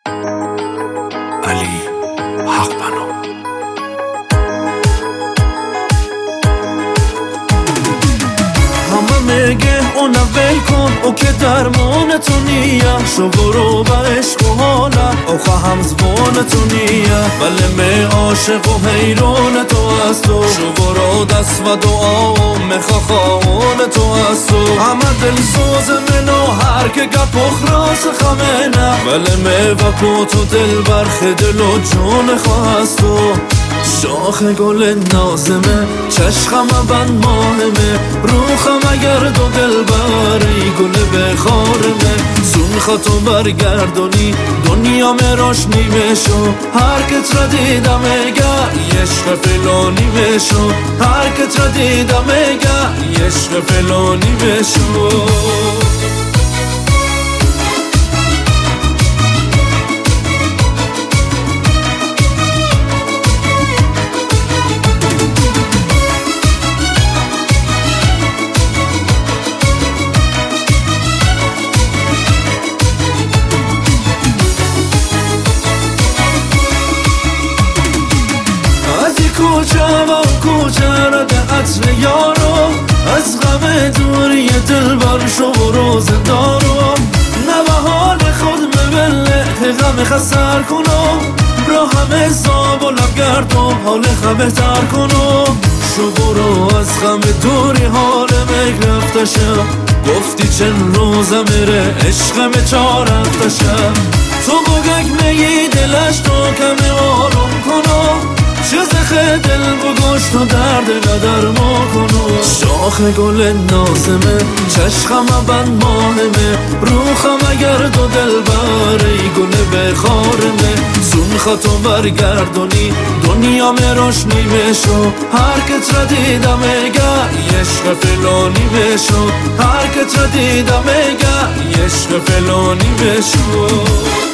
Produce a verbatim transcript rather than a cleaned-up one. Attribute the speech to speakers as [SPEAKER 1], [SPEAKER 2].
[SPEAKER 1] علی حق بنا. همه میگه اون ول کن او که درمان تو نیه، شو برو به عشق و حاله او خواهم زبان تو نیه. ولی می عاشق و حیران تو از تو، شو برو دست و دعا و میخوا خواهان تو از تو. همه دل سوز منو هر که گپ و خراس خمینه، ولی می وپو تو دل برخ دل و جون خواست تو. شاخ گل نازمه چشخم بند ماهمه، روخم اگر دو دل بری گل بخارمه. سون خطو برگردونی دنیا میراش نیمشو، هر کت را دیدم اگه عشق فلانی بشو، هر کت را دیدم اگه عشق فلانی بشو. کوچه و کوچه را ده عطر یارو، از غم دوری دل بر شو روز دارو. نه به حال خود مبله غم خسر کنو، را همه زاب و لب گردم حال خمه تر کنو. شو برو از غم دوری حال مگ رفتشه، گفتی چند روزه میره عشقم چار رفتشه. تو بگک میگی دلش تو کمی آروم کنو، چه دل بگوش تو درد ندرما کنو. شاخ گل نازمه چشخم بند ماهمه، روخم اگر دو دل بری گل بخارمه. سون خطو برگردونی دنیا میراش نیمشو، هر کت را دیدم اگه عشق فلانی بشو، هر کت را دیدم اگه عشق فلانی بشو.